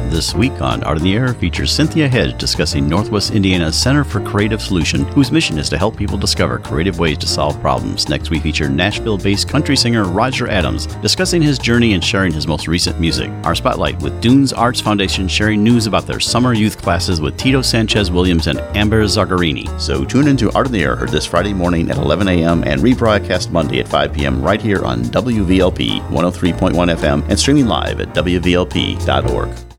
This week on Art in the Air features Cynthia Hedge discussing Northwest Indiana's Center for Creative Solution, whose mission is to help people discover creative ways to solve problems. Next, we feature Nashville-based country singer Roger Adams discussing his journey and sharing his most recent music. Our spotlight with Dunes Arts Foundation sharing news about their summer youth classes with Tito Sanchez-Williams and Amber Zagarini. So tune into Art in the Air, heard this Friday morning at 11 a.m. and rebroadcast Monday at 5 p.m. right here on WVLP 103.1 FM and streaming live at WVLP.org.